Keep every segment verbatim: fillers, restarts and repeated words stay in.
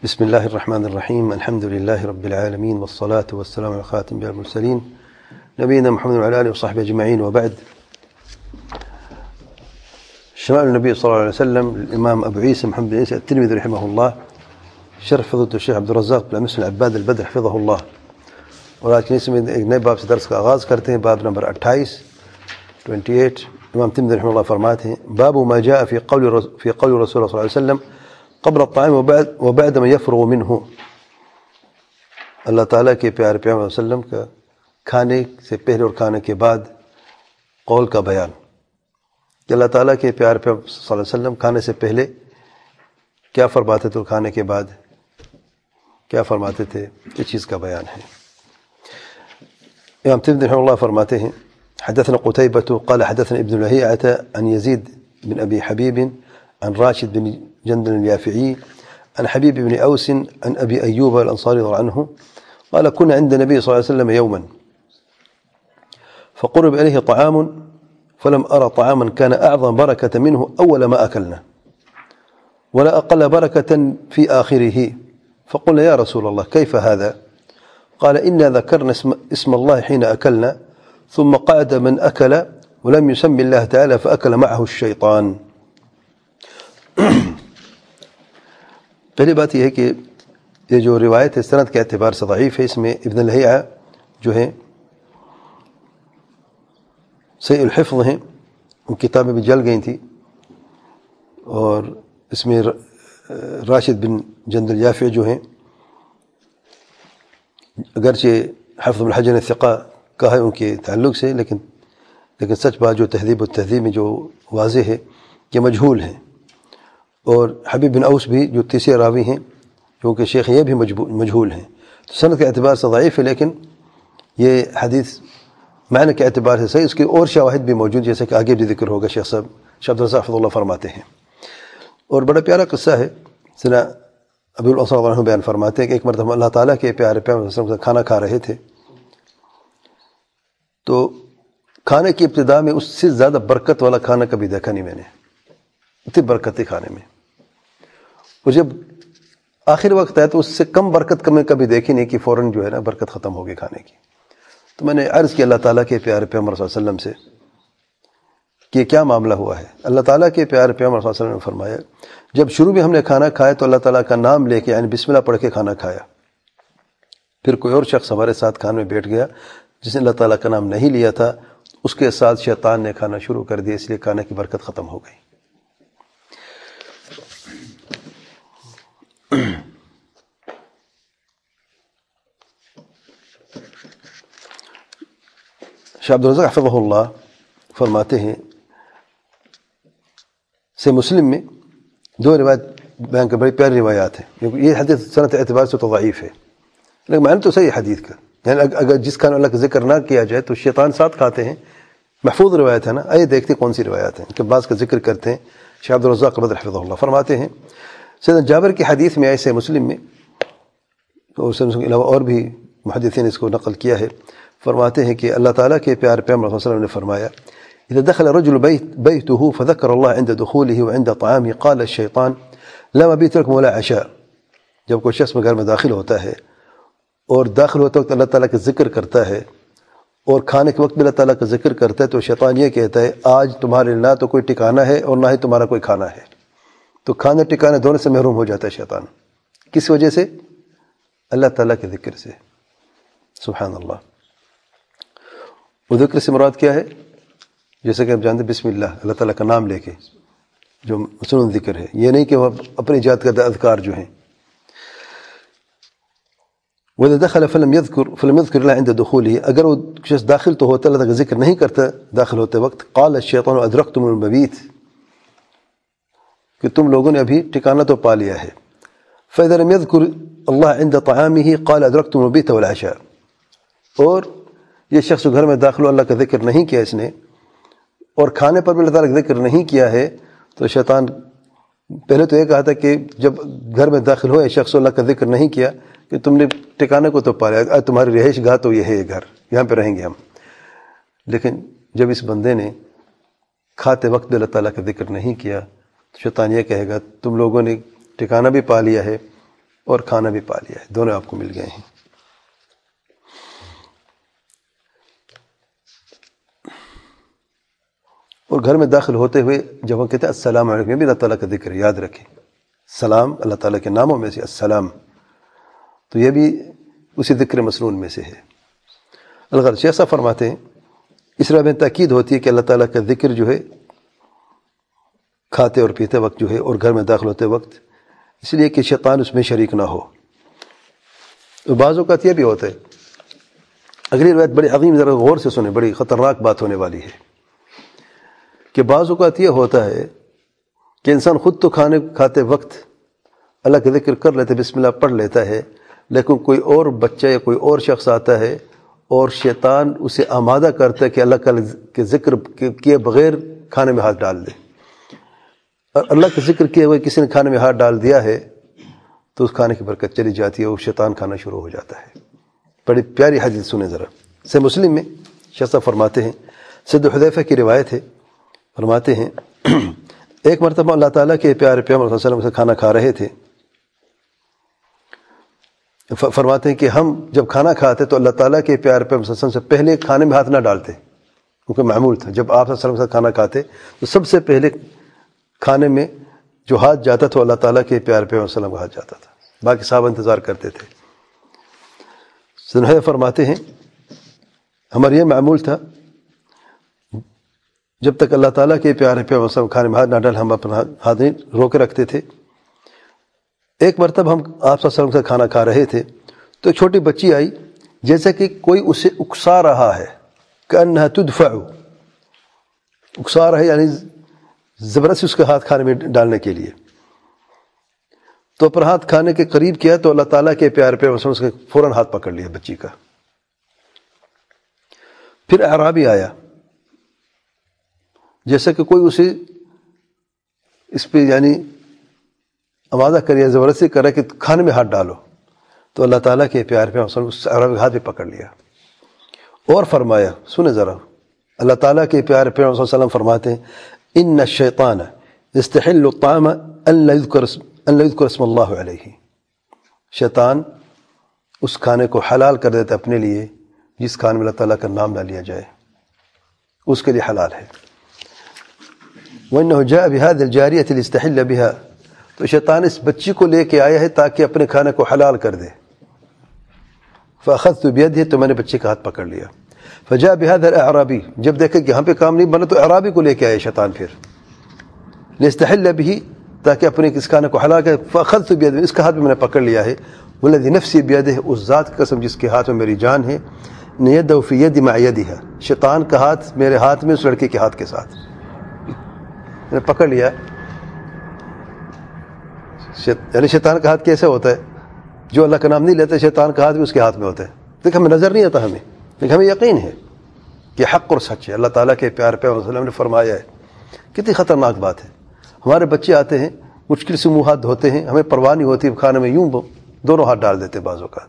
بسم الله الرحمن الرحيم. الحمد لله رب العالمين، والصلاة والسلام على خاتم الأنبياء والمرسلين نبينا محمد وعلى آله وصحبه أجمعين، وبعد. شمائل النبي صلى الله عليه وسلم الإمام أبو عيسى محمد بن عيسى الترمذي رحمه الله، شرح فضيلة الشيخ عبد الرزاق بن مسلم العباد البدر حفظه الله. اور آج کے اس میں ایک نئے باب سے درس کا آغاز کرتے ہیں، باب نمبر اٹھائیس اٹھائیس امام ترمذی رحمہ اللہ فرماتے ہیں: باب ما جاء في قول في قول رسول الله صلى الله عليه وسلم قبل الطعام وبعد وبعد ما يفرغ منه. اللہ تعالیٰ کے پیارے پیغمبر صلی اللہ علیہ وسلم کا کھانے سے پہلے اور کھانے کے بعد قول کا بیان کہ اللہ تعالیٰ کے پیارے پیغمبر صلی اللہ علیہ وسلم کھانے سے پہلے کیا فرماتے تھے اور کھانے کے بعد کیا فرماتے تھے، اس چیز کا بیان ہے. امام ترمذی رحمہ اللہ فرماتے ہیں: حدثنا قتيبة قال حدثنا ابن لهيعة عن يزيد بن أبي حبيب عن راشد بن جندل اليافعي عن حبيب بن أوس عن أبي أيوب الأنصاري رضي الله عنه قال: كنا عند النبي صلى الله عليه وسلم يوما فقرب إليه طعام فلم أرى طعاما كان أعظم بركة منه أول ما أكلنا ولا أقل بركة في آخره، فقلنا: يا رسول الله كيف هذا؟ قال: إنا ذكرنا اسم, اسم الله حين أكلنا ثم قعد من أكل ولم يسم الله تعالى فأكل معه الشيطان. پہلی بات یہ ہے کہ یہ جو روایت ہے سند کے اعتبار سے ضعیف ہے. اس میں ابن لہیعہ جو ہیں سیء الحفظ ہیں، ان کتابیں بھی جل گئی تھیں، اور اس میں راشد بن جند الیافعی جو ہیں اگرچہ حفظ بن حجر ثقہ کا ہے ان کے تعلق سے، لیکن لیکن سچ بات جو تہذیب و تہذیب میں جو واضح ہے کہ مجہول ہیں. اور حبیب بن اوس بھی جو تیسرے راوی ہیں جو کہ شیخ یہ بھی مجہول ہیں. تو سند کے اعتبار سے ضعیف ہے، لیکن یہ حدیث معنی کے اعتبار سے صحیح. اس کے اور شواہد بھی موجود، جیسے کہ آگے بھی ذکر ہوگا. شیخ صاحب شیخ عبد الرزاق حفظہ اللہ فرماتے ہیں، اور بڑا پیارا قصہ ہے. سنا ابو الانصار رضی اللہ عنہ بیان فرماتے ہیں کہ ایک مرتبہ اللہ تعالیٰ کے پیارے پیغمبر صلی اللہ علیہ وسلم کھانا کھا رہے تھے، تو کھانے کی ابتدا میں اس سے زیادہ برکت والا کھانا کبھی دیکھا نہیں میں نے، اتنی برکت تھی کھانے میں. اور جب آخر وقت آیا تو اس سے کم برکت میں کبھی دیکھی نہیں کہ فوراً جو ہے نا برکت ختم ہوگی کھانے کی. تو میں نے عرض کیا اللہ تعالیٰ کے پیارے پیغمبر صلی اللہ علیہ وسلم سے کہ کیا معاملہ ہوا ہے. اللہ تعالیٰ کے پیارے پیغمبر صلی اللہ علیہ وسلم نے فرمایا: جب شروع میں ہم نے کھانا کھایا تو اللہ تعالیٰ کا نام لے کے یعنی بسم اللہ پڑھ کے کھانا کھایا. پھر کوئی اور شخص ہمارے ساتھ کھانے میں بیٹھ گیا جس نے اللہ تعالیٰ کا نام نہیں لیا تھا، اس کے ساتھ شیطان نے کھانا شروع کر دیا، اس لیے کھانے کی برکت ختم ہو گئی. شیخ عبد الرزاق حفظہ اللہ فرماتے ہیں سے مسلم میں دو روایت بیان کر بڑی پیاری روایات ہیں. یہ حدیث سند اعتبار سے تو ضعیف ہے، لیکن معنی تو صحیح حدیث کا. یعنی اگر جس کا اللہ کا ذکر نہ کیا جائے تو شیطان ساتھ کھاتے ہیں. محفوظ روایت ہے نا. آئیے دیکھتے ہیں کون سی روایات ہیں کہ بعض کا ذکر کرتے ہیں. شیخ عبد الرزاق بدر حفظہ اللہ فرماتے ہیں سیدنا جابر کی حدیث میں ایسے مسلم میں، اور اس کے علاوہ اور بھی محدثین اس کو نقل کیا ہے، فرماتے ہیں کہ اللہ تعالیٰ کے پیارے پیغمبر صلی اللہ علیہ وسلم نے فرمایا: اذا دخل رجل بيته فذكر الله عند دخوله وعند طعامه قال الشيطان لا مبيت لكم ولا عشاء. جب کوئی شخص گھر میں داخل ہوتا ہے اور داخل ہوتے وقت اللہ تعالیٰ کا ذکر کرتا ہے اور کھانے کے وقت بھی اللہ تعالیٰ کا ذکر کرتا ہے، تو شیطان یہ کہتا ہے آج تمہارے نہ تو کوئی ٹھکانہ ہے اور نہ ہی تمہارا کوئی کھانا ہے. تو کھانے ٹھکانے دونوں سے محروم ہو جاتا ہے شیطان. کس وجہ سے؟ اللہ تعالیٰ کے ذکر سے. سبحان اللہ. وہ ذکر سے مراد کیا ہے؟ جیسے کہ آپ جانتے بسم اللہ، اللہ تعالیٰ کا نام لے کے جو مسنون ذکر ہے. یہ نہیں کہ وہ اپنی ایجاد کردہ اذکار جو ہیں. وَإِذَا دَخَلَ فَلَمْ يَذْكُرْ فَلَمْ يَذْكُرْ اللَّهَ عِنْدَ دُخُولِهِ، اگر وہ شخص داخل تو ہوتا اللہ کا ذکر نہیں کرتا داخل ہوتے وقت، قال الشیطان ادرکتم المبیت، کہ تم لوگوں نے ابھی ٹھکانہ تو پا لیا ہے. فَإِذَا لَمْ يَذْكُرْ اللَّهَ عِنْدَ طَعَامِهِ قال ادرکتم المبیت والعشاء. اور یہ شخص گھر میں داخل اللہ کا ذکر نہیں کیا اس نے، اور کھانے پر بھی اللہ تعالیٰ کا ذکر نہیں کیا ہے، تو شیطان پہلے تو یہ کہا تھا کہ جب گھر میں داخل ہوئے شخص اللہ کا ذکر نہیں کیا کہ تم نے ٹھکانے کو تو پا لیا، تمہاری رہائش گاہ تو یہ ہے، یہ گھر، یہاں پہ رہیں گے ہم. لیکن جب اس بندے نے کھاتے وقت بھی اللہ تعالیٰ کا ذکر نہیں کیا تو شیطان یہ کہے گا تم لوگوں نے ٹھکانہ بھی پا لیا ہے اور کھانا بھی پا لیا ہے، دونوں آپ کو مل گئے ہیں۔ اور گھر میں داخل ہوتے ہوئے جب ہم کہتے ہیں السلام علیکم، یہ بھی اللہ تعالیٰ کا ذکر ہے، یاد رکھیں، سلام اللہ تعالیٰ کے ناموں میں سے السلام، تو یہ بھی اسی ذکر مسنون میں سے ہے۔ الغرض شیخ صاحب فرماتے ہیں اس رابع میں تاکید ہوتی ہے کہ اللہ تعالیٰ کا ذکر جو ہے کھاتے اور پیتے وقت جو ہے اور گھر میں داخل ہوتے وقت، اس لیے کہ شیطان اس میں شریک نہ ہو۔ تو بعض اوقات یہ بھی ہوتا ہے، اگلی روایت بڑی عظیم، ذرا غور سے سنیں، بڑی خطرناک بات ہونے والی ہے، کہ بعض اوقات یہ ہوتا ہے کہ انسان خود تو کھانے کھاتے وقت اللہ کا ذکر کر لیتے، بسم اللہ پڑھ لیتا ہے، لیکن کوئی اور بچہ یا کوئی اور شخص آتا ہے اور شیطان اسے آمادہ کرتا ہے کہ اللہ کے ذکر کیے بغیر کھانے میں ہاتھ ڈال دے، اور اللہ کا ذکر کیے ہوئے کسی نے کھانے میں ہاتھ ڈال دیا ہے تو اس کھانے کی برکت چلی جاتی ہے، وہ شیطان کھانا شروع ہو جاتا ہے۔ بڑی پیاری حدیث سنیں ذرا، سے مسلم میں شیخ صاحب فرماتے ہیں، سید حذیفہ کی روایت ہے، فرماتے ہیں ایک مرتبہ اللہ تعالیٰ کے پیارے پیغمبر صلی اللہ علیہ وسلم سے کھانا کھا رہے تھے، فرماتے ہیں کہ ہم جب کھانا کھاتے تو اللہ تعالیٰ کے پیارے پیغمبر صلی اللہ علیہ وسلم سے پہلے کھانے میں ہاتھ نہ ڈالتے، کیونکہ معمول تھا جب آپ صلی اللہ علیہ وسلم سے کھانا کھاتے تو سب سے پہلے کھانے میں جو ہاتھ جاتا تھا اللہ تعالیٰ کے پیارے پیغمبر صلی اللہ علیہ وسلم کا ہاتھ جاتا تھا، باقی صحابہ انتظار کرتے تھے۔ سنہے فرماتے ہیں ہمارا یہ معمول تھا، جب تک اللہ تعالیٰ کے پیارے پیغمبر صلی اللہ علیہ وسلم کھانے میں ہاتھ نہ ڈال ہم اپنا ہاتھ نہیں روکے رکھتے تھے۔ ایک مرتبہ ہم آپ صلی اللہ علیہ وسلم سے کھانا کھا رہے تھے تو ایک چھوٹی بچی آئی، جیسا کہ کوئی اسے اکسا رہا ہے، کأنہا تدفع، اکسا رہا ہے یعنی زبردستی اس کا ہاتھ کھانے میں ڈالنے کے لیے، تو پر ہاتھ کھانے کے قریب کیا تو اللہ تعالیٰ کے پیارے پیغمبر صلی اللہ علیہ وسلم فوراً ہاتھ پکڑ لیا بچی کا۔ پھر اعرابی آیا، جیسا کہ کوئی اسے اس پہ یعنی آمادہ کرے، زبردستی کرے کہ کھانے میں ہاتھ ڈالو، تو اللہ تعالیٰ کے پیارے پیغمبر صلی اللہ علیہ وسلم اس اعرابی کا ہاتھ بھی پکڑ لیا اور فرمایا، سنیں ذرا، اللہ تعالیٰ کے پیارے پیغمبر صلی اللہ علیہ وسلم فرماتے ہیں ان الشیطان یستحل الطعام ان لا یذکر ان لا یذکر اسم اللہ علیہ، شیطان اس کھانے کو حلال کر دیتا اپنے لیے جس کھانے میں اللہ تعالیٰ کا نام نہ لیا جائے، اس کے لیے حلال ہے۔ وَإِنَّهُ جَاءَ بِهَذِهِ الْجَارِيَةِ لِيَسْتَحِلَّ بِهَا، تو شیطان اس بچی کو لے کے آیا ہے تاکہ اپنے کھانے کو حلال کر دے۔ فَأَخَذْتُ بِيَدِهِ، تو میں نے بچے کا ہاتھ پکڑ لیا۔ فَجَاءَ بِهَذَا الْأَعْرَابِي، جب دیکھا کہ یہاں پہ کام نہیں بنا تو اعرابی کو لے کے آیا شیطان، پھر لِيَسْتَحِلَّ بِهِ، تاکہ اپنے اس کھانے کو حلال کرے۔ فَأَخَذْتُ بِيَدِهِ، اس کا ہاتھ بھی میں نے پکڑ لیا ہے۔ وَالَّذِي نَفْسِي بِيَدِهِ، اس ذات کی قسم جس کے ہاتھ میں میری جان ہے، إِنَّ يَدَهُ فِي يَدِي مَعَ يَدِهَا، شیطان کا ہاتھ میرے ہاتھ میں اس لڑکے کے ہاتھ کے ساتھ میں نے پکڑ لیا۔ یعنی شیطان کا ہاتھ کیسے ہوتا ہے؟ جو اللہ کا نام نہیں لیتا شیطان کا ہاتھ بھی اس کے ہاتھ میں ہوتا ہے۔ دیکھ ہمیں نظر نہیں آتا، ہمیں لیکن ہمیں یقین ہے کہ حق اور سچ ہے، اللہ تعالیٰ کے پیارے پیغمبر صلی اللہ علیہ وسلم نے فرمایا ہے۔ کتنی خطرناک بات ہے، ہمارے بچے آتے ہیں مشکل سے منہ ہاتھ دھوتے ہیں، ہمیں پرواہ نہیں ہوتی، کھانے میں یوں دونوں ہاتھ ڈال دیتے ہیں۔ بعض اوقات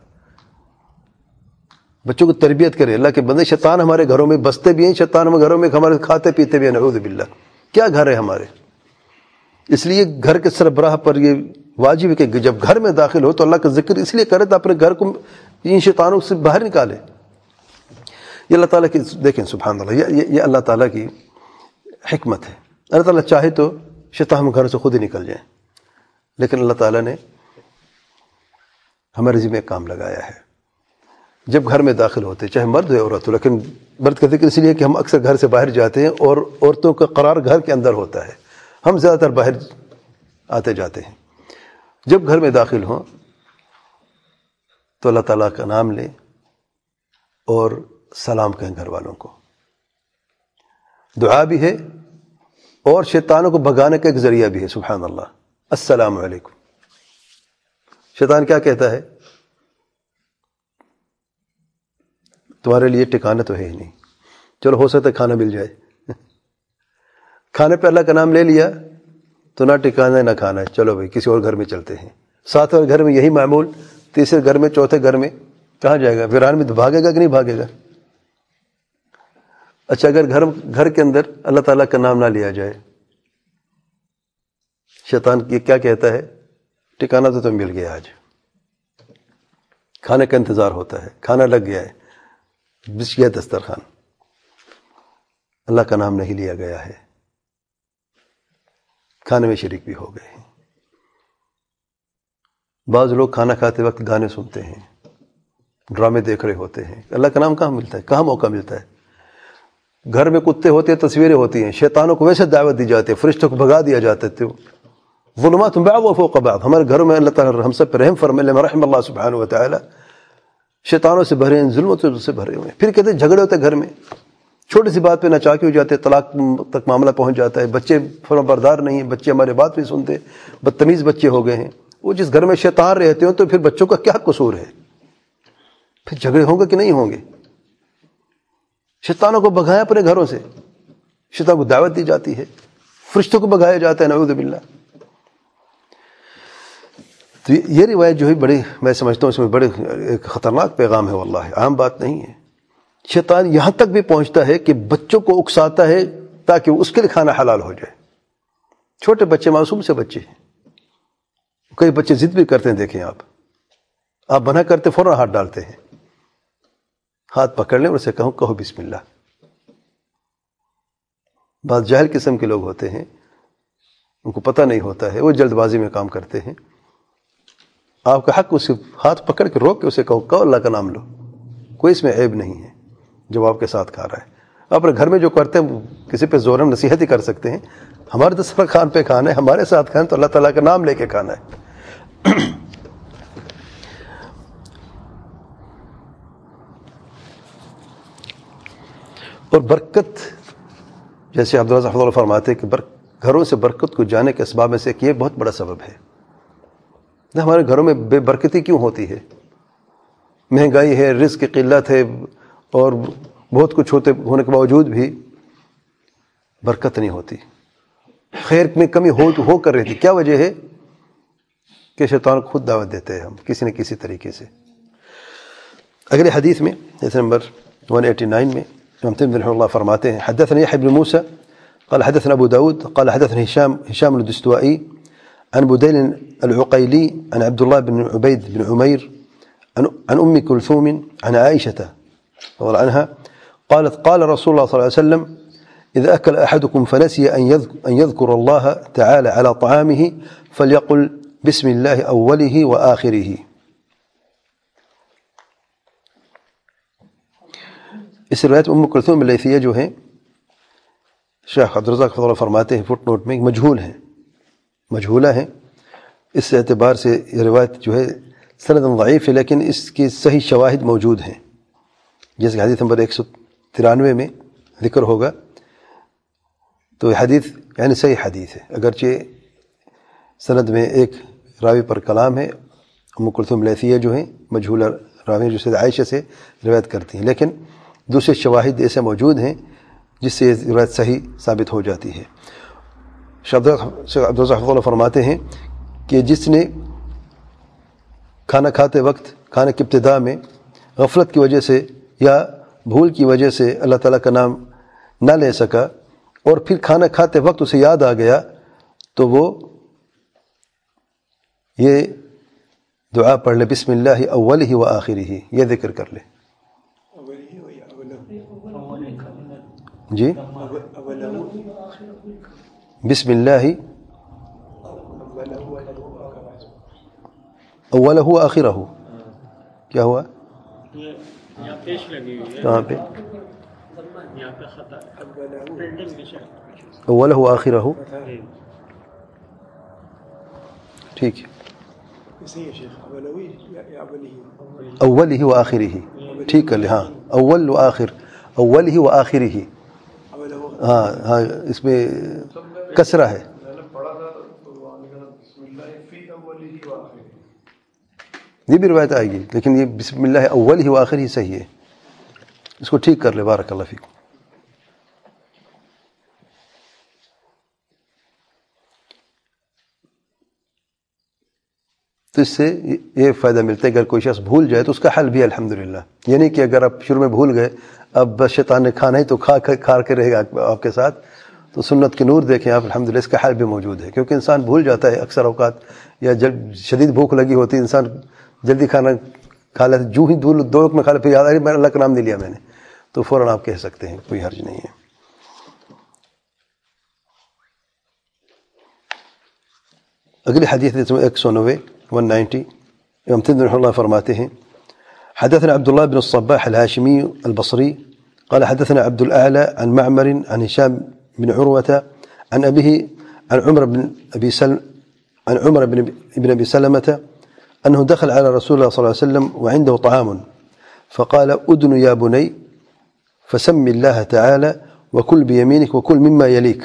بچوں کو تربیت کرے اللہ کے بندے، شیطان ہمارے گھروں میں بستے بھی ہیں، شیطان ہمارے گھروں میں ہمارے کھاتے پیتے بھی ہیں، نعوذ باللہ۔ کیا گھر ہے ہمارے؟ اس لیے گھر کے سربراہ پر یہ واجب ہے کہ جب گھر میں داخل ہو تو اللہ کا ذکر اس لیے کرے تو اپنے گھر کو ان شیطانوں سے باہر نکالے۔ یہ اللہ تعالیٰ کی، دیکھیں سبحان اللہ، یہ یہ اللہ تعالیٰ کی حکمت ہے۔ اللہ تعالیٰ چاہے تو شیطان ہم گھر سے خود ہی نکل جائیں، لیکن اللہ تعالیٰ نے ہمارے ذمہ کام لگایا ہے۔ جب گھر میں داخل ہوتے چاہے مرد ہو یا عورت ہو، لیکن مرد کا ذکر اس لیے کہ ہم اکثر گھر سے باہر جاتے ہیں اور عورتوں کا قرار گھر کے اندر ہوتا ہے، ہم زیادہ تر باہر آتے جاتے ہیں۔ جب گھر میں داخل ہوں تو اللہ تعالیٰ کا نام لیں اور سلام کہیں گھر والوں کو، دعا بھی ہے اور شیطانوں کو بھگانے کا ایک ذریعہ بھی ہے۔ سبحان اللہ، السلام علیکم۔ شیطان کیا کہتا ہے؟ تمہارے لیے ٹھکانا تو ہے ہی نہیں، چلو ہو سکتا ہے کھانا مل جائے۔ کھانے پہ اللہ کا نام لے لیا تو نہ ٹھکانا ہے نہ کھانا ہے، چلو بھائی کسی اور گھر میں چلتے ہیں۔ ساتھ اور گھر میں یہی معمول، تیسرے گھر میں، چوتھے گھر میں کہاں جائے گا؟ ویران میں تو بھاگے گا کہ نہیں بھاگے گا؟ اچھا اگر گھر گھر کے اندر اللہ تعالیٰ کا نام نہ لیا جائے، شیطان یہ کیا کہتا ہے؟ ٹھکانا تو تمہیں مل گیا آج، کھانے کا انتظار ہوتا ہے، کھانا لگ گیا ہے، بچ گیا دسترخوان، اللہ کا نام نہیں لیا گیا ہے، کھانے میں شریک بھی ہو گئے ہیں۔ بعض لوگ کھانا کھاتے وقت گانے سنتے ہیں، ڈرامے دیکھ رہے ہوتے ہیں، اللہ کا نام کہاں ملتا ہے، کہاں موقع ملتا ہے؟ گھر میں کتے ہوتے ہیں، تصویریں ہوتی ہیں، شیطانوں کو ویسے دعوت دی جاتی ہے، فرشتوں کو بھگا دیا جاتا ہے، ظلمات بعضها فوق بعض۔ ہمارے گھروں میں اللہ تعالیٰ ہم سب پر رحم فرمائے، لما رحم اللہ سبحانہ و تعالی، شیطانوں سے بھرے ہیں، ظلمتوں سے بھرے ہوئے ہیں۔ پھر کہتے ہیں جھگڑے ہوتے ہیں گھر میں، چھوٹی سی بات پہ ناچاکی ہو جاتے، طلاق تک معاملہ پہنچ جاتا ہے، بچے فرما بردار نہیں ہیں، بچے ہمارے بات نہیں سنتے، بدتمیز بچے ہو گئے ہیں۔ وہ جس گھر میں شیطان رہتے ہوں تو پھر بچوں کا کیا قصور ہے؟ پھر جھگڑے ہوں گے کہ نہیں ہوں گے؟ شیطانوں کو بھگایا اپنے گھروں سے، شیطان کو دعوت دی جاتی ہے، فرشتوں کو بھگایا جاتا ہے، نعوذ باللہ۔ تو یہ روایت جو ہے بڑی، میں سمجھتا ہوں اس میں بڑے ایک خطرناک پیغام ہے، واللہ عام بات نہیں ہے۔ شیطان یہاں تک بھی پہنچتا ہے کہ بچوں کو اکساتا ہے تاکہ اس کے لیے کھانا حلال ہو جائے۔ چھوٹے بچے، معصوم سے بچے ہیں، کئی بچے ضد بھی کرتے ہیں، دیکھیں آپ آپ منع کرتے فوراً ہاتھ ڈالتے ہیں، ہاتھ پکڑ لیں اور اسے کہوں کہو بسم اللہ۔ بعض جاہل قسم کے لوگ ہوتے ہیں، ان کو پتہ نہیں ہوتا ہے، وہ جلد بازی میں کام کرتے ہیں۔ آپ کا حق اسے ہاتھ پکڑ کے روک کے اسے کہو کہو اللہ کا نام لو، کوئی اس میں عیب نہیں ہے جو آپ کے ساتھ کھا رہا ہے۔ اپنے گھر میں جو کرتے ہیں کسی پہ زورم نصیحت ہی کر سکتے ہیں، ہمارے دسترخوان پہ کھانا ہے، ہمارے ساتھ کھانا تو اللہ تعالیٰ کا نام لے کے کھانا ہے۔ اور برکت، جیسے عبداللہ حفظ اللہ فرماتے ہیں کہ گھروں سے برکت کو جانے کے اسباب میں سے ایک یہ بہت بڑا سبب ہے۔ ہمارے گھروں میں بے برکتی کیوں ہوتی ہے؟ مہنگائی ہے، رزق کی قلت ہے، اور بہت کچھ ہوتے ہونے کے باوجود بھی برکت نہیں ہوتی، خیر میں کمی ہو ہو کر رہتی۔ کیا وجہ ہے؟ کہ شیطان کو خود دعوت دیتے ہیں ہم کسی نہ کسی طریقے سے۔ اگلے حدیث میں جیسے نمبر ایک سو ننانوے میں امام ترمذی رحمہ اللہ فرماتے ہیں حدثنا يحيى بن موسى قال حدثنا ابو داود قال حدثنا هشام هشام الدستوائي عن بديل العقيلي عن عبد الله بن عبيد بن عمير عن ام كلثوم عن عائشه رضي الله عنها قالت قال رسول الله صلى الله عليه وسلم اذا اكل احدكم فنسي ان يذكر الله تعالى على طعامه فليقل بسم الله اوله واخره۔ اس روایت ام کلثوم اللیثیہ جو ہیں، شیخ عبدالرزاق فضل فرماتے ہیں فٹ نوٹ میں مجہول ہیں، مجہولہ ہیں۔ اس اعتبار سے یہ روایت جو ہے سند ضعیف ہے، لیکن اس کی صحیح شواہد موجود ہیں، جیسے کہ حدیث نمبر ایک سو ترانوے میں ذکر ہوگا۔ تو یہ حدیث یعنی صحیح حدیث ہے، اگرچہ سند میں ایک راوی پر کلام ہے، ام کلثوم اللیثیہ جو ہیں مجہولہ راوی جو سید عائشہ سے روایت کرتی ہیں، لیکن دوسرے شواہد ایسے موجود ہیں جس سے یہ روایت صحیح ثابت ہو جاتی ہے۔ شیخ عبدالرزاق حفظہ اللہ فرماتے ہیں کہ جس نے کھانا کھاتے وقت کھانے کی ابتدا میں غفلت کی وجہ سے یا بھول کی وجہ سے اللہ تعالیٰ کا نام نہ لے سکا اور پھر کھانا کھاتے وقت اسے یاد آ گیا تو وہ یہ دعا پڑھ لے، بسم اللہ اولہ و آخرہ، یہ ذکر کر لے۔ جی بسم اللہ اولہ و آخرہ، کیا ہوا؟ کہاں پہ؟ اولہ و آخرہ، ٹھیک ہے، اولہ و آخرہ، ٹھیک کر لے، ہاں اول و آخر، اولہ و آخرہ، ہاں ہاں اس میں کسرہ ہے۔ یہ بھی روایت آئے گی، لیکن یہ بسم اللہ اولہ و آخرہ صحیح ہے، اس کو ٹھیک کر لے، بارک اللہ فیکم۔ تو اس سے یہ فائدہ ملتا ہے، اگر کوئی شخص بھول جائے تو اس کا حل بھی الحمدللہ، یہ نہیں کہ اگر آپ شروع میں بھول گئے اب بس شیطان نے کھانا ہی تو کھا کھا کے رہے گا آپ کے ساتھ، تو سنت کے نور دیکھیں آپ، الحمدللہ اس کا حل بھی موجود ہے، کیونکہ انسان بھول جاتا ہے اکثر اوقات، یا جب شدید بھوک لگی ہوتی ہے انسان جلدی کھانا کھا لیتے, جو ہی دو دو لقمے کھا لے پھر یاد آ رہی میں اللہ کا نام نہیں لیا میں نے, تو فوراً آپ کہہ سکتے ہیں, کوئی حرج نہیں ہے. اگلی حدیث ایک سو نوے ون نائنٹی, امام ترمذی رحمہ اللہ فرماتے ہیں حدثنا عبد الله بن الصباح الهاشمي البصري قال حدثنا عبد الأعلى عن معمر عن هشام بن عروة عن أبيه عن عمر بن أبي سلم عن عمر بن ابن أبي سلمة أنه دخل على رسول الله صلى الله عليه وسلم وعنده طعام فقال أدن يا بني فسم الله تعالى وكل بيمينك وكل مما يليك.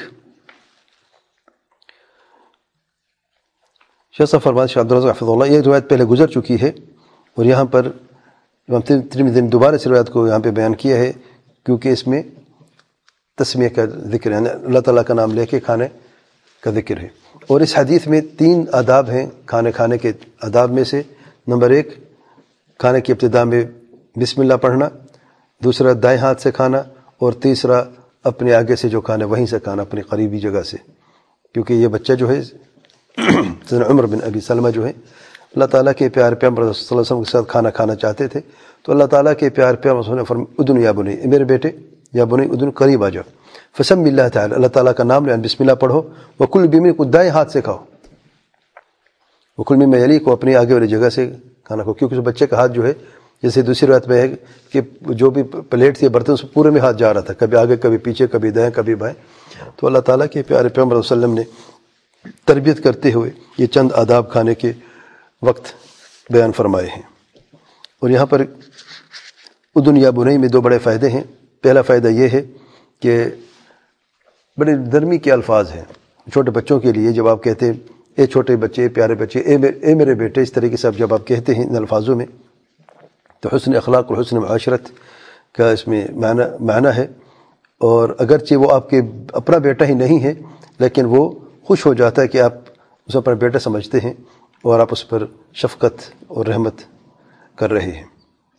شیخ صاحب فرماتے ہیں عبد الرزاق حفظہ اللہ, یہ روایت پہلے گزر چکی ہے اور یہاں پر امام ترمذی نے دوبارہ سے روایت کو یہاں پہ بیان کیا ہے کیونکہ اس میں تسمیہ کا ذکر ہے, اللہ تعالیٰ کا نام لے کے کھانے کا ذکر ہے. اور اس حدیث میں تین آداب ہیں کھانے کھانے کے آداب میں سے. نمبر ایک, کھانے کی ابتدا میں بسم اللہ پڑھنا, دوسرا دائیں ہاتھ سے کھانا, اور تیسرا اپنے آگے سے جو کھانا وہیں سے کھانا, اپنی قریبی جگہ سے, کیونکہ یہ بچہ جو ہے عمر بن ابی سلمہ جو ہے اللہ تعالیٰ کے پیار پیغمبر صلی اللہ علیہ وسلم کے ساتھ کھانا کھانا چاہتے تھے, تو اللہ تعالیٰ کے پیار پیغمبر نے فرمایا ادن یا بنی, میرے بیٹے یا بنی ادن قریب آ جاؤ, فسم اللہ تعالیٰ, اللہ تعالیٰ کا نام لے, بسم اللہ پڑھو, وکل بیمین کو دائیں ہاتھ سے کھاؤ, وکل مما یلیک کو اپنی آگے والی جگہ سے کھانا کھاؤ, کیونکہ اس بچے کا ہاتھ جو ہے جیسے دوسری روایت میں ہے کہ جو بھی پلیٹ تھی برتن سے پورے میں ہاتھ جا رہا تھا, کبھی آگے کبھی پیچھے کبھی دائیں کبھی بائیں. تو اللہ تعالیٰ کے پیارے پیغمبر صلی اللہ علیہ وسلم نے تربیت کرتے ہوئے یہ چند آداب کھانے کے وقت بیان فرمائے ہیں. اور یہاں پر ادن یا بنی میں دو بڑے فائدے ہیں. پہلا فائدہ یہ ہے کہ بڑے نرمی کے الفاظ ہیں چھوٹے بچوں کے لیے. جب آپ کہتے ہیں اے چھوٹے بچے, پیارے بچے, اے اے میرے بیٹے, اس طریقے سے جب آپ کہتے ہیں ان الفاظوں میں, تو حسن اخلاق اور حسن معاشرت کا اس میں معنی معنی ہے. اور اگرچہ وہ آپ کے اپنا بیٹا ہی نہیں ہے, لیکن وہ خوش ہو جاتا ہے کہ آپ اسے اپنا بیٹا سمجھتے ہیں اور آپ اس پر شفقت اور رحمت کر رہے ہیں.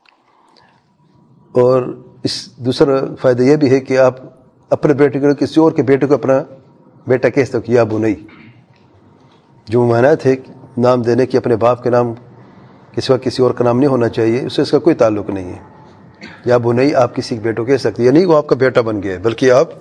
اور اس دوسرا فائدہ یہ بھی ہے کہ آپ اپنے بیٹے کو کسی اور کے بیٹے کو اپنا بیٹا کہہ سکتے یا بنی. جو ممانعت ہے نام دینے کی, اپنے باپ کے نام کسی وقت کسی اور کا نام نہیں ہونا چاہیے, اس سے اس کا کوئی تعلق نہیں ہے. یا بنی آپ کسی کے بیٹوں کہہ سکتے, یا نہیں وہ آپ کا بیٹا بن گیا ہے, بلکہ آپ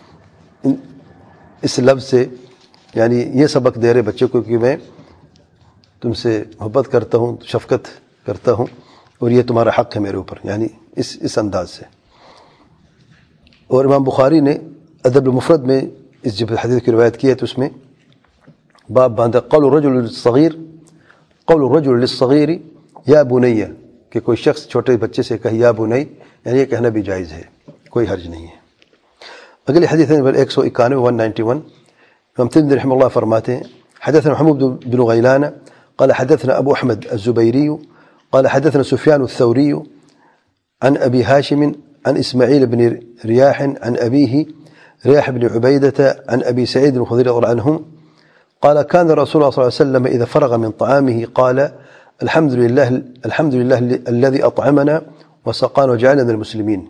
اس لفظ سے یعنی یہ سبق دے رہے بچے کو کہ میں تم سے محبت کرتا ہوں, شفقت کرتا ہوں, اور یہ تمہارا حق ہے میرے اوپر, یعنی اس اس انداز سے. اور امام بخاری نے ادب المفرد میں اس جب حدیث کی روایت کی ہے تو اس میں باب باندھا قول الرجل للصغیر قول الرجل للصغیر یا بنیہ, کہ کوئی شخص چھوٹے بچے سے کہے یا بنی, یعنی یہ کہنا بھی جائز ہے, کوئی حرج نہیں ہے. اگلی حدیث نمبر ایک سو اکانوے ون نائنٹی ون, امام ترمذی رحمہ اللہ فرماتے ہیں حدثنا محمود بن غیلان قال حدثنا ابو احمد الزبیری قال حدثنا سفیان الثوری عن ابی هاشم عن اسماعیل بن ریاح عن ابیه ریاح بن عبیدة عن ابی سعید الخدری رضی اللہ عنہم قال كان رسول الله صلى الله عليه وسلم إذا فرغ من طعامه قال الحمد لله الحمد لله الذي أطعمنا وسقانا وجعلنا من المسلمين.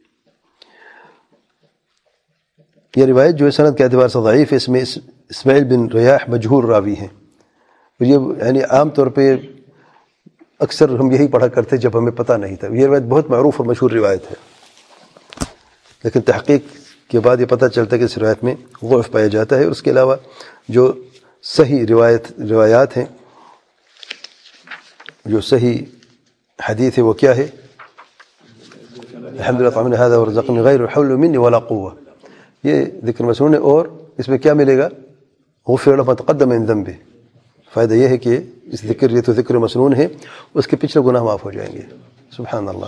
یہ روایت جو ہے سند کے اعتبار سے ضعیف ہے, اس میں اسماعیل بن ریاح مجہول راوی ہیں. اور یہ یعنی عام طور پہ اکثر ہم یہی پڑھا کرتے جب ہمیں پتہ نہیں تھا. یہ روایت بہت معروف اور مشہور روایت ہے, لیکن تحقیق کے بعد یہ پتہ چلتا ہے کہ اس روایت میں ضعف پایا جاتا ہے. اور اس کے علاوہ جو صحیح روایت روایات ہیں, جو صحیح حدیث ہے وہ کیا ہے, الحمدللہ طعمنا هذا ورزقني غیر حول مني ولا قوة, یہ ذکر مسنون ہے. اور اس میں کیا ملے گا, غفر له ما تقدم من ذنبه. فائدہ یہ ہے کہ اس ذکر یہ تو ذکر مسنون ہے, اس کے پچھلے گناہ معاف ہو جائیں گے. سبحان اللہ.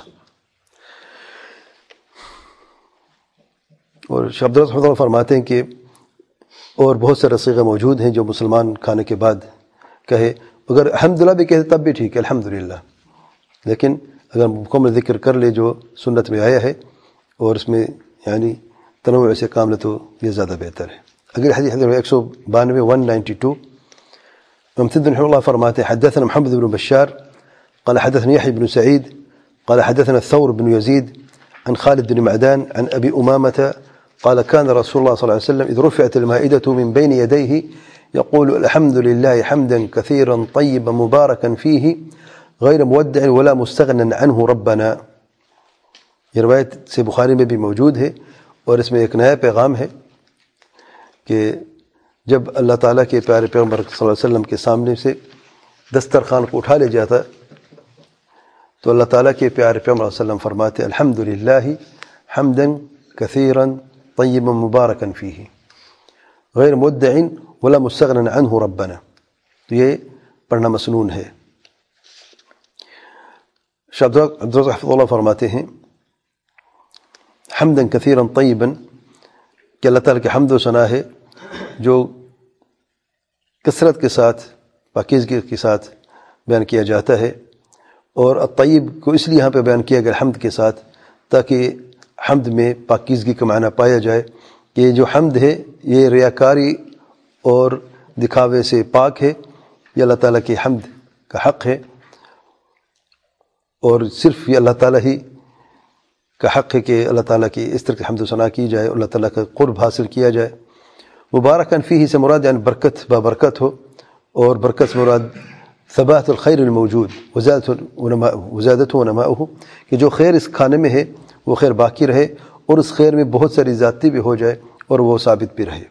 اور شیخ عبد الرحمن فرماتے ہیں کہ اور بہت سارے صیغے موجود ہیں جو مسلمان کھانے کے بعد کہے. اگر الحمدللہ بھی کہے تب بھی ٹھیک ہے, الحمدللہ, لیکن اگر مکمل ذکر کر لے جو سنت میں آیا ہے اور اس میں یعنی تنوع سے کام لے تو یہ زیادہ بہتر ہے. اگر حدیث حدیث ایک سو بانوے ون نائنٹی ٹو, امام رحمہ اللہ فرماتے ہیں حدثنا محمد بن بشار قال حدثنا يحيى بن سعيد قال حدثنا الثور بن يزيد عن خالد بن معدان عن أبي أمامة قال كان رسول الله صلى الله عليه وسلم إذ رفعت المائدة من بين يديه يقول الحمد لله حمدا كثيرا طيبا مباركا فيه غیر مودع ولا مستغنا عنہ ربنا. یہ روایت سے بخاری میں بھی موجود ہے، اور اس میں ایک نیا پیغام ہے کہ جب اللہ تعالیٰ کے پیارے پیغمبر صلی اللہ علیہ وسلم کے سامنے سے دسترخوان کو اٹھا لے جاتا تو اللہ تعالیٰ کے پیارے پیغمبر صلی اللہ علیہ وسلم فرماتے الحمد للہ حمدا کثیرا طیبا مبارکا فیہ غیر مودع ولا مستغنا عنہ ربنا. تو یہ پڑھنا مسنون ہے. شاہ عبدالرزاق حفظ اللہ فرماتے ہیں حمدا کثیرا طیبا، کہ اللہ تعالیٰ کے حمد و ثنا ہے جو کثرت کے ساتھ پاکیزگی کے ساتھ بیان کیا جاتا ہے، اور الطیب کو اس لیے یہاں پہ بیان کیا گیا حمد کے ساتھ تاکہ حمد میں پاکیزگی کا معنی پایا جائے کہ یہ جو حمد ہے یہ ریاکاری اور دکھاوے سے پاک ہے. یہ اللہ تعالیٰ کی حمد کا حق ہے، اور صرف یہ اللہ تعالیٰ ہی کا حق ہے کہ اللہ تعالیٰ کی اس طرح کی حمد و ثنا کی جائے، اللہ تعالیٰ کا قرب حاصل کیا جائے. مبارکاً فیہ سے مراد یعنی برکت بابرکت ہو، اور برکت سے مراد ثبات الخیر الموجود وزادت و نماؤہ، کہ جو خیر اس کھانے میں ہے وہ خیر باقی رہے، اور اس خیر میں بہت ساری زیادتی بھی ہو جائے اور وہ ثابت بھی رہے.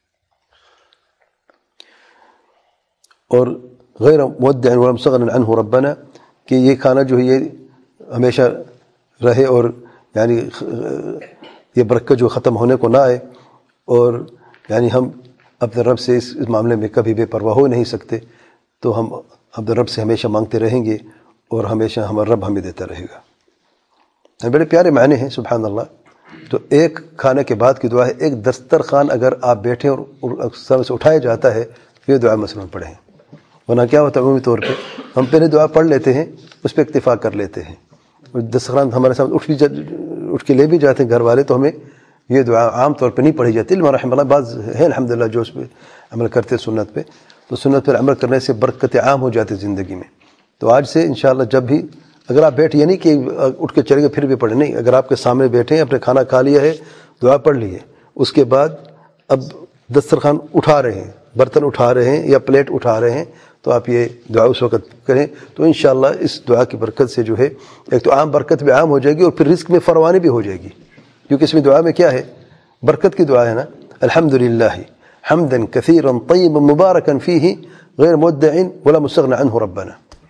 اور غیر مودع ولا مستغنا عنہ ربنا، کہ یہ کھانا جو ہے یہ ہمیشہ رہے، اور یعنی یہ برکت جو ختم ہونے کو نہ آئے، اور یعنی ہم اپنے رب سے اس معاملے میں کبھی بے پرواہ ہو نہیں سکتے، تو ہم اپنے رب سے ہمیشہ مانگتے رہیں گے اور ہمیشہ ہمارا رب ہمیں دیتا رہے گا. بڑے پیارے معنی ہیں سبحان اللہ. تو ایک کھانے کے بعد کی دعا ہے، ایک دسترخوان اگر آپ بیٹھیں اور سر سے اٹھایا جاتا ہے یہ دعا مثلاً پڑھیں، ورنہ کیا ہوتا ہے عمومی طور پہ ہم پہلے دعا پڑھ لیتے ہیں، اس پہ اکتفا کر لیتے ہیں، دسترخوان ہمارے سامنے اٹھ بھی اٹھ کے لے بھی جاتے ہیں گھر والے، تو ہمیں یہ دعا عام طور پہ نہیں پڑھی جاتی. علم رحمہ اللہ بعض ہیں الحمدللہ جو اس پہ عمل کرتے سنت پہ، تو سنت پر عمل کرنے سے برکت عام ہو جاتی زندگی میں. تو آج سے انشاءاللہ جب بھی اگر آپ بیٹھے، یہ نہیں کہ اٹھ کے چلے گئے پھر بھی پڑھیں، نہیں، اگر آپ کے سامنے بیٹھے ہیں، اپنے کھانا کھا لیا ہے، دعا پڑھ لی ہے، اس کے بعد اب دسترخوان اٹھا رہے ہیں، برتن اٹھا رہے ہیں یا پلیٹ اٹھا رہے ہیں، تو آپ یہ دعا اس وقت کریں، تو انشاءاللہ اس دعا کی برکت سے جو ہے ایک تو عام برکت بھی عام ہو جائے گی، اور پھر رزق میں فروانی بھی ہو جائے گی، کیونکہ اس میں دعا میں کیا ہے، برکت کی دعا ہے نا. الحمدللہ حمدا کثیرا طیبا مبارکا فیہ غیر مودع ولا مستغنا عنہ ربنا.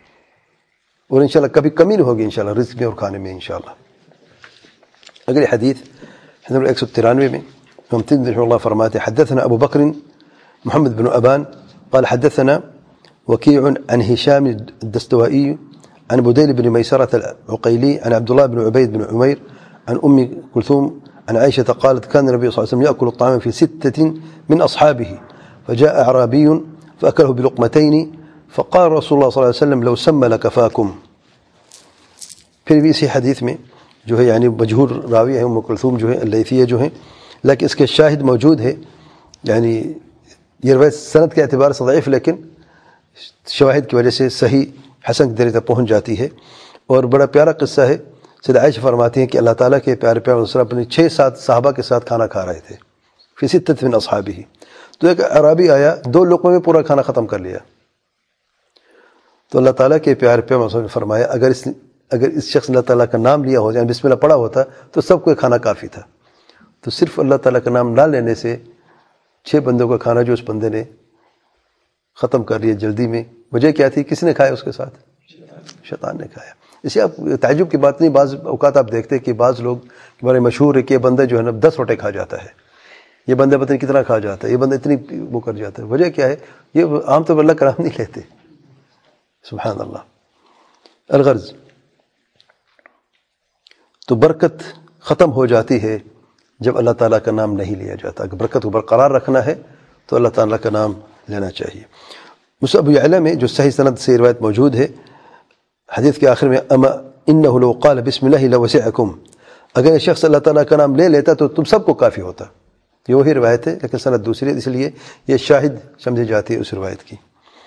اور انشاءاللہ کبھی کمی نہیں ہوگی انشاءاللہ رزق میں اور کھانے میں انشاءاللہ. اگلی حدیث نمبر ایک سو ترانوے میں ہم تین رحمہ اللہ فرماتے حدثنا ابو بکر محمد بن ابان قال حدثنا وكيع عن هشام الدستوائي عن بديل بن ميسرة العقيلي عن عبد الله بن عبيد بن عمير عن أم كلثوم عن عائشة قالت كان النبي صلى الله عليه وسلم يأكل الطعام في ستة من أصحابه فجاء أعرابي فأكله بلقمتين فقال رسول الله صلى الله عليه وسلم لو سمى لكفاكم. پھر بھی اسی حدیث میں جو ہے یعنی مجہور راوی ہے ام کلثوم جو ہے اللیثیہ جو ہیں، لیکن اس کے شاہد موجود ہے، یعنی یہ روایت سند کے اعتبار سے ضعیف لیکن شواہد کی وجہ سے صحیح حسن کے درجے تک پہنچ جاتی ہے. اور بڑا پیارا قصہ ہے. سیدہ عائشہ فرماتی ہیں کہ اللہ تعالیٰ کے پیارے پیارے رسول اپنے چھ سات صحابہ کے ساتھ کھانا کھا رہے تھے فی ستۃ من اصحابہ، تو ایک عربی آیا دو لقمے میں پورا کھانا ختم کر لیا. تو اللہ تعالیٰ کے پیارے پیارے رسول نے فرمایا اگر اس اگر اس شخص نے اللہ تعالیٰ کا نام لیا ہو یعنی بسم اللہ پڑھا ہوتا تو سب کو کھانا کافی تھا. تو صرف اللہ تعالیٰ کا نام نہ لینے سے چھ بندوں کا کھانا جو اس بندے نے ختم کر لیا جلدی میں، وجہ کیا تھی؟ کس نے کھایا اس کے ساتھ؟ شیطان نے کھایا. اسے آپ تعجب کی بات نہیں، بعض اوقات آپ دیکھتے ہیں کہ بعض لوگ بڑے مشہور ہے کہ یہ بندہ جو ہے نا دس روٹے کھا جاتا ہے، یہ بندہ پتہ نہیں کتنا کھا جاتا ہے، یہ بندہ اتنی وہ کر جاتا ہے. وجہ کیا ہے؟ یہ عام طور پر اللہ کا نام نہیں لیتے. سبحان اللہ. الغرض تو برکت ختم ہو جاتی ہے جب اللہ تعالیٰ کا نام نہیں لیا جاتا. اگر برکت کو برقرار رکھنا ہے تو اللہ تعالیٰ کا نام لینا چاہیے. مصعب بن یعلا میں جو صحیح سند سے روایت موجود ہے، حدیث کے آخر میں اما انه لو قال بسم الله لوسعكم، اگر یہ شخص اللہ تعالیٰ کا نام لے لیتا تو تم سب کو کافی ہوتا. یہ وہی روایت ہے لیکن سند دوسری ہے، اس لیے یہ شاہد سمجھی جاتی ہے اس روایت کی.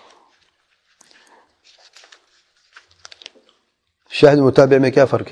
شاہد متابع میں کیا فرق ہے؟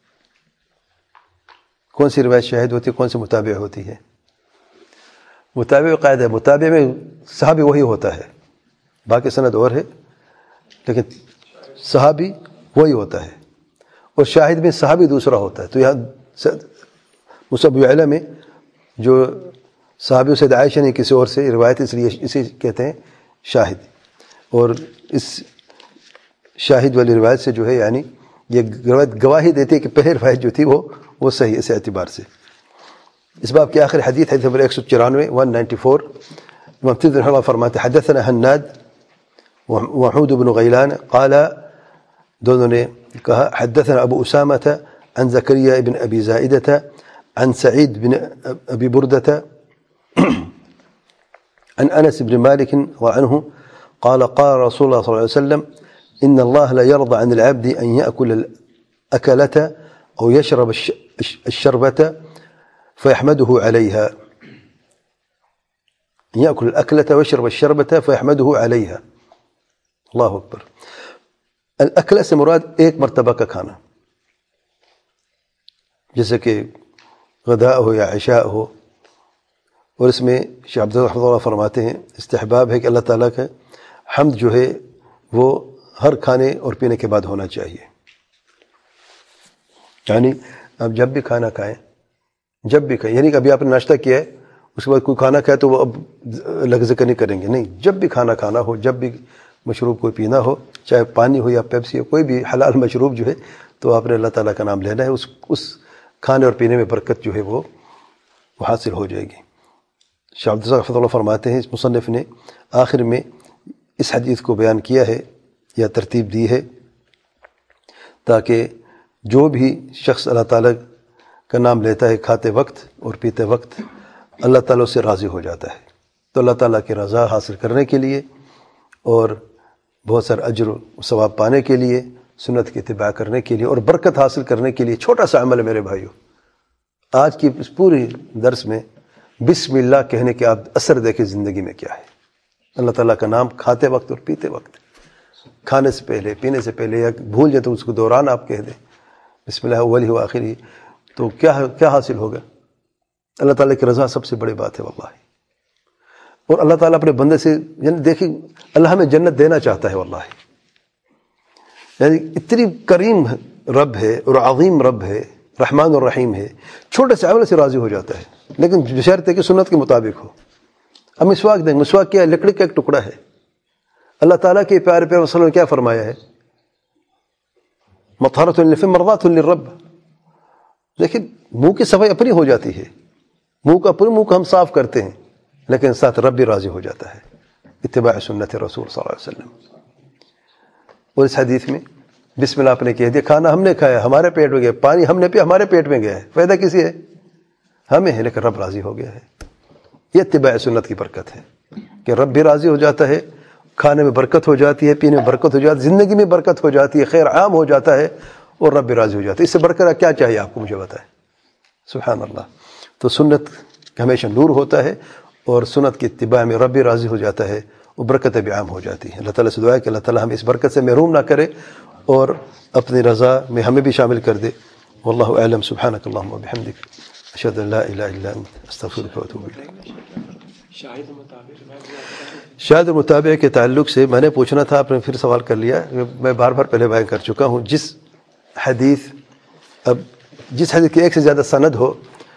کون سی روایت شاہد ہوتی ہے، کون سی متابع ہوتی ہے؟ متابع قاعدہ ہے، متابع میں صحابی وہی ہوتا ہے، باقی سند اور ہے، لیکن صحابی وہی ہوتا ہے اور شاہد میں صحابی دوسرا ہوتا ہے. تو یہاں مصعب بن یعلا میں جو صحابی سید عائشہ نے کسی اور سے روایت اس لیے اسے کہتے ہیں شاہد. اور اس شاہد والی روایت سے جو ہے یعنی یہ روایت گواہی دیتی ہے کہ پہلی روایت جو تھی وہ وہ صحیح اس اعتبار سے. اس باب کی آخر حدیث حدیث نمبر ایک سو چورانوے ون نائنٹی فور. امام ترمذی رحمہ اللہ فرماتے ہیں حدثنا حناد وحود بن غیلان قال دونوں نے کہا حدثنا ابو اسامہ عن زكريا بن ابي زائدة عن سعيد بن ابي بردة عن انس بن مالك وعنه قال قال رسول الله صلى الله عليه وسلم ان الله لا يرضى عن العبد ان ياكل الاكلة او يشرب الشربة فيحمده عليها يأكل الأكلة ويشرب الشربة فيحمده عليها. اللہ اکبر. الاکلہ سے مراد ایک مرتبہ کا کھانا، جیسے کہ غداء ہو یا عشاء ہو. اور اس میں شیخ عبد الرحمن اللہ فرماتے ہیں استحباب ہے کہ اللہ تعالیٰ کا حمد جو ہے وہ ہر کھانے اور پینے کے بعد ہونا چاہیے. یعنی آپ جب بھی کھانا کھائیں، جب بھی کھائیں، یعنی کہ ابھی آپ نے ناشتہ کیا ہے اس کے بعد کوئی کھانا کھائے تو وہ اب لگ ذکر نہیں کریں گے، نہیں، جب بھی کھانا کھانا ہو، جب بھی مشروب کوئی پینا ہو، چاہے پانی ہو یا پیپسی ہو، کوئی بھی حلال مشروب جو ہے تو آپ نے اللہ تعالیٰ کا نام لینا ہے. اس اس کھانے اور پینے میں برکت جو ہے وہ وہ حاصل ہو جائے گی. شیخ عبد الرزاق اللہ فرماتے ہیں اس مصنف نے آخر میں اس حدیث کو بیان کیا ہے یا ترتیب دی ہے تاکہ جو بھی شخص اللہ تعالیٰ کا نام لیتا ہے کھاتے وقت اور پیتے وقت اللہ تعالیٰ سے راضی ہو جاتا ہے. تو اللہ تعالیٰ کی رضا حاصل کرنے کے لیے اور بہت سارا اجر و ثواب پانے کے لیے، سنت کی اتباع کرنے کے لیے اور برکت حاصل کرنے کے لیے چھوٹا سا عمل ہے میرے بھائیو. آج کی اس پوری درس میں بسم اللہ کہنے کے آپ اثر دیکھیں زندگی میں کیا ہے. اللہ تعالیٰ کا نام کھاتے وقت اور پیتے وقت، کھانے سے پہلے، پینے سے پہلے، یا بھول جائے تو اس کو دوران آپ کہہ دیں بسم اللہ اولی و آخری، تو کیا کیا حاصل ہوگا؟ اللہ تعالیٰ کی رضا سب سے بڑی بات ہے واللہ. اور اللہ تعالیٰ اپنے بندے سے یعنی دیکھیں اللہ ہمیں جنت دینا چاہتا ہے واللہ. یعنی اتنی کریم رب ہے اور عظیم رب ہے، رحمان اور رحیم ہے، چھوٹے سے عمل سے راضی ہو جاتا ہے، لیکن بشرط کہ سنت کے مطابق ہو. اب مسواک دیں، مسواک کیا ہے؟ لکڑی کا ایک ٹکڑا ہے. اللہ تعالیٰ کے پیارے پیارے وسلم نے کیا فرمایا ہے؟ مطہرۃ للفم مرضاۃ للرب. لیکن منہ کی صفائی اپنی ہو جاتی ہے، منہ کا اپنے منہ کو ہم صاف کرتے ہیں، لیکن ساتھ رب بھی راضی ہو جاتا ہے. اتباع سنت رسول صلی اللہ علیہ وسلم. اور اس حدیث میں بسم اللہ آپ نے کہہ دیا، کھانا ہم نے کھایا ہمارے پیٹ میں گیا، پانی ہم نے پیا ہمارے پیٹ میں گیا ہے، فائدہ کسی ہے؟ ہمیں ہے، لیکن رب راضی ہو گیا ہے. یہ اتباع سنت کی برکت ہے کہ رب بھی راضی ہو جاتا ہے، کھانے میں برکت ہو جاتی ہے، پینے میں برکت ہو جاتی ہے، زندگی میں برکت ہو جاتی ہے، خیر عام ہو جاتا ہے اور رب بھی راضی ہو جاتا ہے. اس سے بڑھ کر کیا چاہیے آپ کو؟ مجھے بتائیں. سبحان اللہ. تو سنت ہمیشہ نور ہوتا ہے اور سنت کی اتباع میں رب بھی راضی ہو جاتا ہے اور برکتیں بھی عام ہو جاتی ہیں. اللہ تعالیٰ سے دعا ہے کہ اللہ تعالیٰ ہمیں اس برکت سے محروم نہ کرے اور اپنی رضا میں ہمیں بھی شامل کر دے. واللہ اعلم. سبحانک اللہم و بحمدک، اشہد ان لا الہ الا انت، استغفرک و اتوب الیک. شاہد مطابق شاہد مطابق کے تعلق سے میں نے پوچھنا تھا، آپ نے پھر سوال کر لیا. میں بار بار پہلے بیان کر چکا ہوں. جس حدیث اب جس حدیث کی ایک سے زیادہ سند ہو،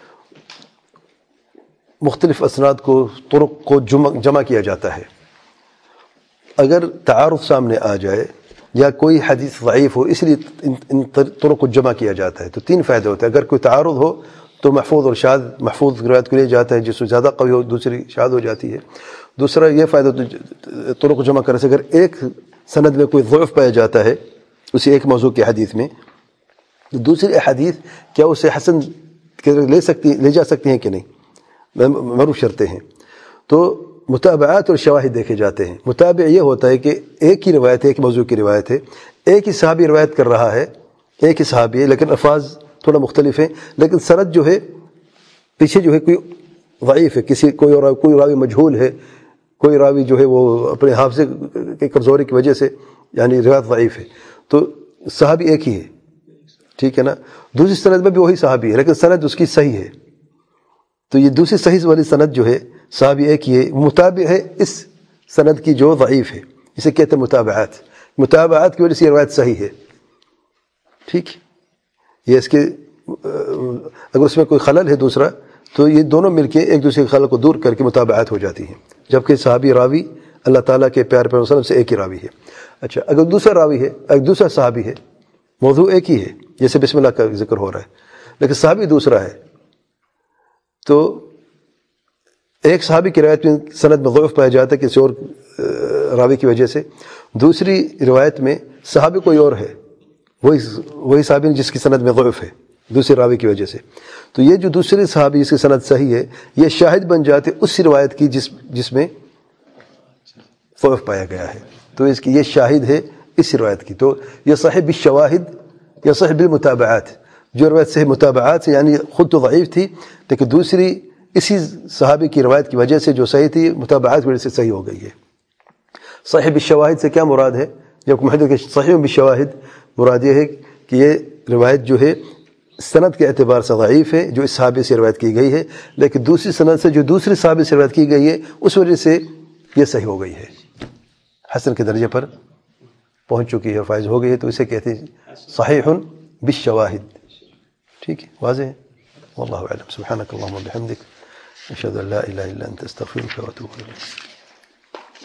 مختلف اسناد کو طرق کو جمع جمع کیا جاتا ہے. اگر تعارف سامنے آ جائے یا کوئی حدیث ضعیف ہو، اس لیے ان طرق کو جمع کیا جاتا ہے. تو تین فائدے ہوتے ہیں. اگر کوئی تعارض ہو تو محفوظ اور شاذ محفوظ روایت کو لیا جاتا ہے، جس سے زیادہ قوی ہو دوسری شاذ ہو جاتی ہے. دوسرا یہ فائدہ طرق کو جمع کرنے سے، اگر ایک سند میں کوئی ضعف پایا جاتا ہے اسی ایک موضوع کی حدیث میں، تو دوسری احادیث کیا اسے حسن لے سکتی لے جا سکتی ہیں کہ نہیں؟ معروف شرطیں ہیں. تو متابعات اور شواہد دیکھے جاتے ہیں. متابع یہ ہوتا ہے کہ ایک ہی روایت ہے، ایک موضوع کی روایت ہے، ایک ہی صحابی روایت کر رہا ہے، ایک ہی صحابی ہے، لیکن الفاظ تھوڑا مختلف ہیں، لیکن سند جو ہے پیچھے جو ہے کوئی ضعیف ہے، کسی کوئی اور کوئی راوی مجہول ہے، کوئی راوی جو ہے وہ اپنے حافظے کی کمزوری کی وجہ سے یعنی روایت ضعیف ہے. تو صحابی ایک ہی ہے، ٹھیک ہے نا. دوسری سند میں بھی وہی صحابی ہے، لیکن سند اس کی صحیح ہے. تو یہ دوسری صحیح والی سند جو ہے صحابی ایک ہی ہے، متابع ہے اس سند کی جو ضعیف ہے، اسے کہتے ہیں متابعات. متابعات کی وجہ سے یہ روایت صحیح ہے. ٹھیک، یہ اس کے اگر اس میں کوئی خلل ہے دوسرا تو یہ دونوں مل کے ایک دوسرے کے خلل کو دور کر کے متابعات ہو جاتی ہیں، جبکہ صحابی راوی اللہ تعالیٰ کے پیارے پیغمبر صلی اللہ علیہ وسلم سے ایک ہی راوی ہے. اچھا، اگر دوسرا راوی ہے، ایک دوسرا صحابی ہے، موضوع ایک ہی ہے جیسے بسم اللہ کا ذکر ہو رہا ہے، لیکن صحابی دوسرا ہے، تو ایک صحابی کی روایت میں سند میں ضعف پایا جاتا ہے کسی اور راوی کی وجہ سے، دوسری روایت میں صحابی کوئی اور ہے، وہی وہی صحابی جس کی سند میں ضعف ہے دوسرے راوی کی وجہ سے. تو یہ جو دوسرے صحابی جس کی سند صحیح ہے یہ شاہد بن جاتے اسی روایت کی جس جس میں ضعف پایا گیا ہے. تو اس کی یہ شاہد ہے اس روایت کی. تو یہ صحیح بالشواہد یا صحیح بالمتابعات، جو روایت صحیح متابعات سے یعنی خود تو ضعیف تھی لیکن دوسری اسی صحابی کی روایت کی وجہ سے جو صحیح تھی متابعات کی وجہ سے صحیح ہو گئی ہے. صحیح بالشواہد سے کیا مراد ہے؟ جب محدث کہ صحیح بالشواہد مراد یہ ہے کہ یہ روایت جو ہے سند کے اعتبار سے ضعیف ہے جو اس صحابی سے روایت کی گئی ہے، لیکن دوسری سند سے جو دوسری صحابی سے روایت کی گئی ہے اس وجہ سے یہ صحیح ہو گئی ہے، حسن کے درجے پر پہنچ چکی ہے، فائز ہو گئی ہے، تو اسے کہتے ہیں صحیح بالشواہد. ٹھیک ہے، واضح ہے. واللہ اعلم. سبحانک اللہم و بحمدک، اشہد ان لا الہ الا انت استغفرک و اتوب الیک.